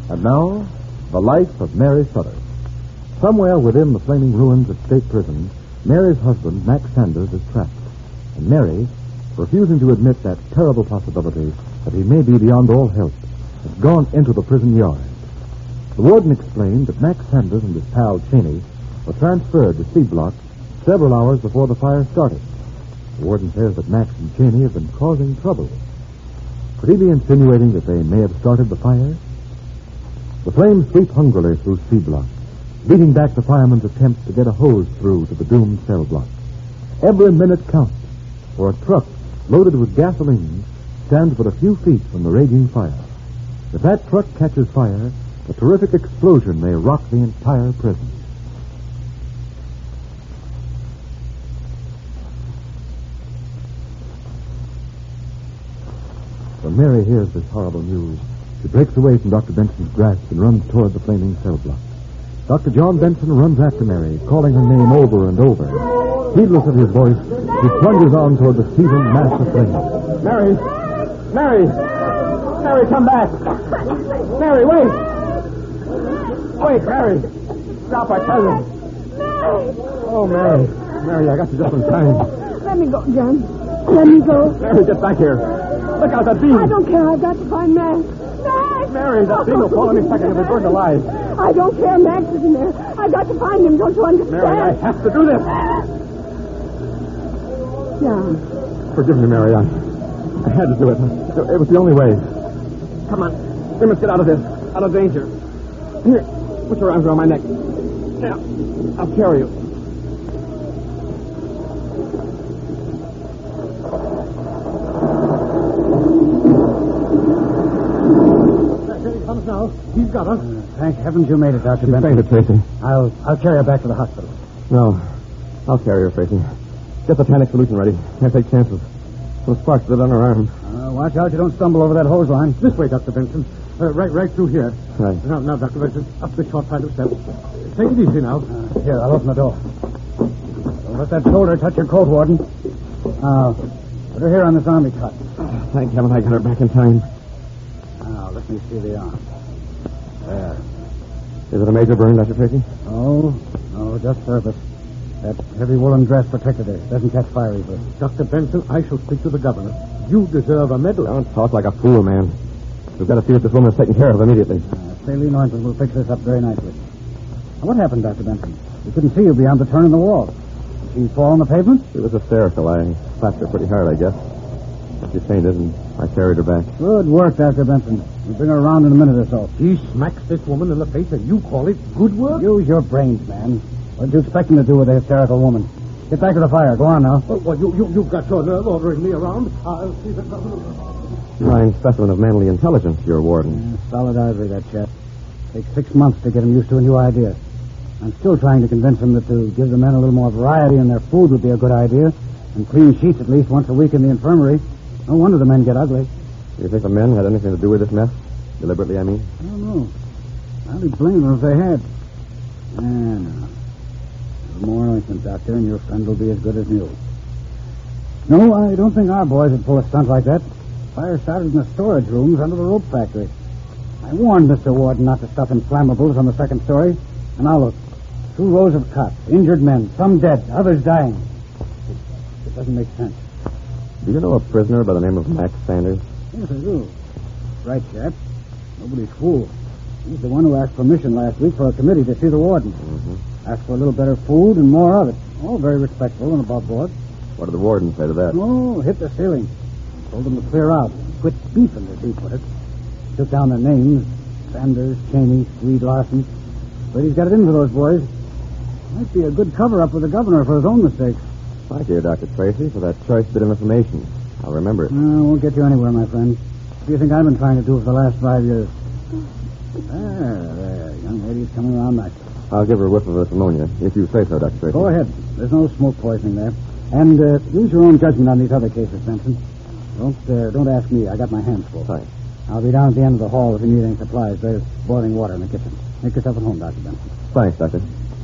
And now, the life of Mary Sutter. Somewhere within the flaming ruins of State Prison, Mary's husband, Max Sanders, is trapped. And Mary, refusing to admit that terrible possibility that he may be beyond all help, has gone into the prison yard. The warden explained that Max Sanders and his pal Cheney were transferred to C Block several hours before the fire started. The warden says that Max and Cheney have been causing trouble. Could he be insinuating that they may have started the fire? The flames sweep hungrily through C Block, beating back the firemen's attempts to get a hose through to the doomed cell block. Every minute counts, for a truck loaded with gasoline stands but a few feet from the raging fire. If that truck catches fire, a terrific explosion may rock the entire prison. When Mary hears this horrible news, she breaks away from Dr. Benson's grasp and runs toward the flaming cell block. Dr. John Benson runs after Mary, calling her name over and over. Heedless of his voice, he plunges on toward the seething mass of flames. Mary! Mary! Mary, come back! Mary, wait! Wait, Mary! Stop, I tell you! Oh, Mary. Mary, I got you just in time. Let me go, John. Let me go. Mary, get back here. Look out, that beam. I don't care. I've got to find Max. Max! Mary, that beam will fall any second if it's burned alive. I don't care. Max is in there. I've got to find him. Don't you understand? Mary, I have to do this. John. Forgive me, Mary. I had to do it. It was the only way. Come on. We must get out of this. Out of danger. Here. Put your arms around my neck. Yeah. I'll carry you. Here he comes now. He's got us. Thank heavens you made it, Dr. Benson. Thank you, Tracy. I'll carry her back to the hospital. No. I'll carry her, Tracy. Get the panic solution ready. Can't take chances. Some sparks lit on her arm. Watch out you don't stumble over that hose line. This way, Dr. Benson. Right through here. Right. Now, Dr. Benson, up the short flight of steps. Take it easy now. Here, I'll open the door. Don't let that shoulder touch your coat, Warden. Put her here on this army cut. Thank heaven I got her back in time. Now, let me see the arm. There. Is it a major burn, Dr. Tracy? No, just surface. That heavy woolen dress protected it. Doesn't catch fire easily. Dr. Benson, I shall speak to the governor. You deserve a medal. Don't talk like a fool, man. We've got to see if this woman is taken care of immediately. Saline ointment will fix this up very nicely. Now, what happened, Dr. Benson? We couldn't see you beyond the turn in the wall. Did she fall on the pavement? She was hysterical. I slapped her pretty hard, I guess. She fainted, and I carried her back. Good work, Dr. Benson. We'll bring her around in a minute or so. He smacks this woman in the face, and you call it good work? Use your brains, man. What did you expect him to do with a hysterical woman? Get back to the fire. Go on now. Well, you've got your nerve ordering me around. I'll see the governor. Fine specimen of manly intelligence, your warden. Solid ivory, that chap. Takes 6 months to get him used to a new idea. I'm still trying to convince him that to give the men a little more variety in their food would be a good idea. And clean sheets at least once a week in the infirmary. No wonder the men get ugly. You think the men had anything to do with this mess? Deliberately, I mean? I don't know. I'd be blaming them if they had. No. More ointment, Doctor, and your friend will be as good as new. No, I don't think our boys would pull a stunt like that. Fire started in the storage rooms under the rope factory. I warned Mr. Warden not to stuff inflammables on the second story. And now look. 2 rows of cots, injured men, some dead, others dying. It doesn't make sense. Do you know a prisoner by the name of Max Sanders? Yes, I do. Right, chap. Nobody's fool. He's the one who asked permission last week for a committee to see the warden. Mm-hmm. Asked for a little better food and more of it. All very respectful and above board. What did the warden say to that? Oh, hit the ceiling. Told them to clear out. Quit beefing, as he put it. Took down their names. Sanders, Cheney, Swede, Larson. But he's got it in for those boys. Might be a good cover-up with the governor for his own mistakes. Thank you, Dr. Tracy, for that choice bit of information. I'll remember it. Won't get you anywhere, my friend. What do you think I've been trying to do for the last 5 years? There. Young lady's coming around nicely. I'll give her a whiff of this ammonia, if you say so, Dr. Tracy. Go ahead. There's no smoke poisoning there. And use your own judgment on these other cases, Benson. Don't ask me. I got my hands full. Fine. I'll be down at the end of the hall if you need any supplies. There's boiling water in the kitchen. Make yourself at home, Dr. Benson. Thanks, Doctor.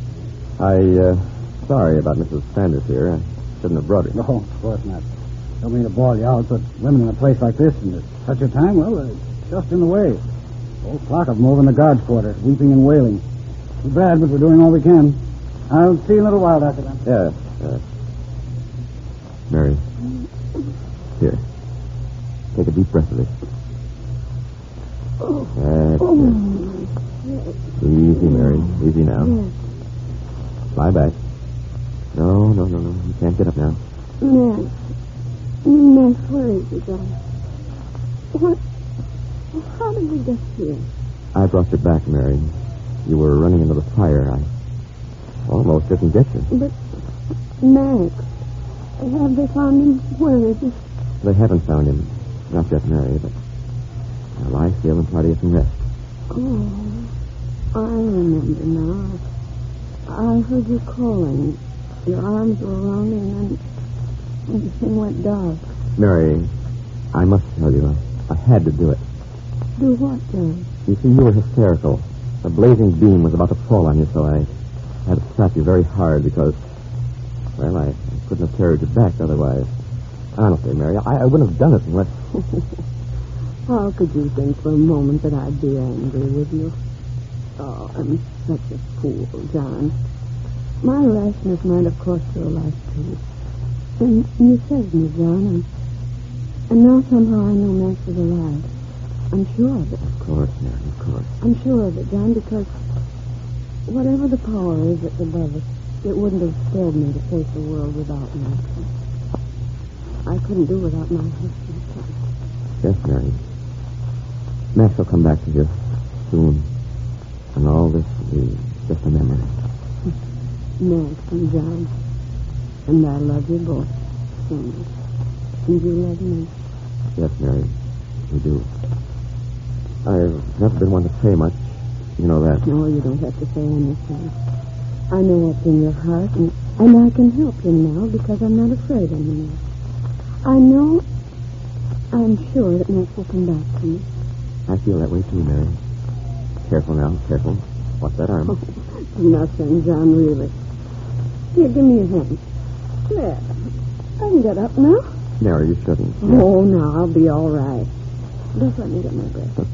Sorry about Mrs. Sanders here. I shouldn't have brought her. No, of course not. Don't mean to ball you out, but women in a place like this and at such a time, well, it's just in the way. Whole flock of them over in the guards' quarters, weeping and wailing. Too bad, but we're doing all we can. I'll see you in a little while, Dr. Benson. Yes. Mary. Here. Take a deep breath of this. That's it. Easy, Mary. Easy now. Yes. Lie back. No. You can't get up now. Max, where is he, John? What? How did we get here? I brought you back, Mary. You were running into the fire. I almost didn't get you. But, Max, have they found him? Where is he? They haven't found him. Not yet, Mary, but now lie still and try to get some rest. Oh, I remember now. I heard you calling. Your arms were around me, and then the thing went dark. Mary, I must tell you, I had to do it. Do what, John? You see, you were hysterical. A blazing beam was about to fall on you, so I had to slap you very hard because, well, I couldn't have carried you back otherwise. Honestly, Mary, I wouldn't have done it unless... How could you think for a moment that I'd be angry with you? Oh, I'm such a fool, John. My rashness might have cost your life, too. And you saved me, John, and now somehow I know Max is alive. I'm sure of it. Of course, Mary, of course. I'm sure of it, John, because whatever the power is that's above us, it wouldn't have spared me to face the world without Max. I couldn't do without my husband. Yes, Mary. Max will come back to you soon. And all this will be just a memory. Max and John. And I love you both so much. And you love me. Yes, Mary. We do. I've never been one to say much. You know that. No, you don't have to say anything. I know what's in your heart, and I can help you now because I'm not afraid anymore. I'm sure that Max will come back to me. I feel that way too, Mary. Careful now, careful. Watch that arm. Nothing, John, really. Here, give me your hand. There. I can get up now. Mary, you shouldn't. Oh, no, I'll be all right. Just let me get my breath.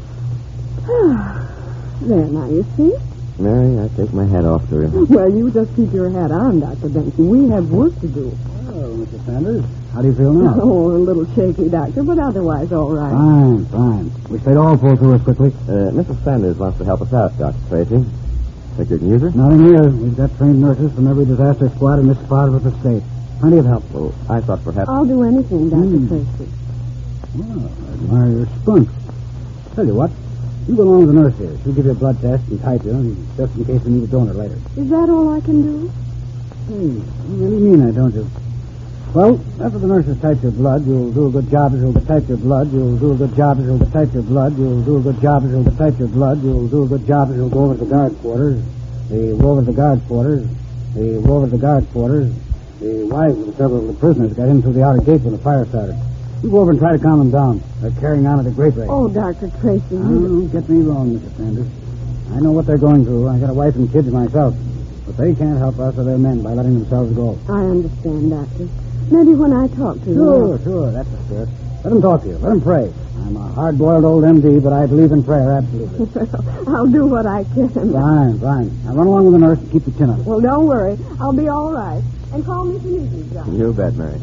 There, now, you see? Mary, I take my hat off to you. Well, you just keep your hat on, Dr. Benson. We have work to do. Oh, Mr. Sanders. How do you feel now? Oh, a little shaky, Doctor, but otherwise all right. Fine. We stayed all pull through as quickly. Mrs. Sanders wants to help us out, Dr. Tracy. Think you can use her? Nothing here. We've got trained nurses from every disaster squad in this part of the state. Plenty of help. Well, I thought perhaps... I'll do anything, Dr. Tracy. Well, I admire your spunk. Tell you what. You go along with the nurse here. She'll give you a blood test and type you, just in case we need a donor later. Is that all I can do? Hey, you really mean that, don't you? Well, after the nurses type your blood, you'll do a good job as you'll type your blood. You'll do a good job as you'll type your blood. You'll do a good job as you'll type your blood. You'll do a good job as you'll go over to the guard quarters. They go over to the guard quarters. They go over to the guard quarters. The wives of several of the prisoners got in through the outer gate when the fire started. You go over and try to calm them down. They're carrying on at a great rate. Oh, Dr. Tracy. Don't get me wrong, Mr. Sanders. I know what they're going through. I got a wife and kids myself. But they can't help us or their men by letting themselves go. I understand, Doctor. Maybe when I talk to you. Sure. That's the spirit. Let them talk to you. Let them pray. I'm a hard-boiled old MD, but I believe in prayer, absolutely. I'll do what I can. Fine. Now run along with the nurse and keep the chin up. Well, don't worry. I'll be all right. And call me if you need me, John. You bet, Mary.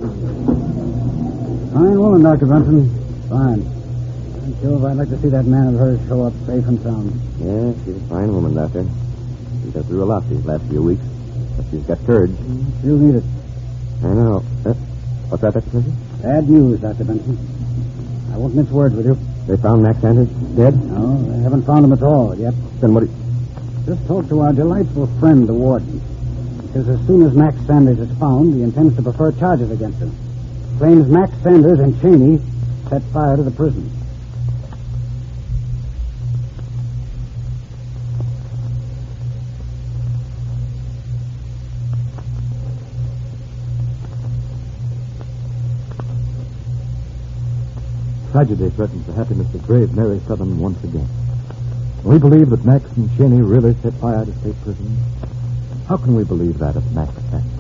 Fine woman, Dr. Benson. Fine. I'm sure I'd like to see that man of hers show up safe and sound. Yeah, she's a fine woman, Doctor. She's been through a lot these last few weeks. But she's got courage. She'll need it. I know. What's that, Dr. Tracy? Bad news, Dr. Benson. I won't mince words with you. They found Max Sanders dead? No, they haven't found him at all yet. Then what do you... Just talk to our delightful friend, the warden. Because as soon as Max Sanders is found, he intends to prefer charges against him. Claims Max Sanders and Cheney set fire to the prison. Tragedy threatens the happiness of brave Mary Southern once again. We believe that Max and Cheney really set fire to state prison. How can we believe that of Max Sanders?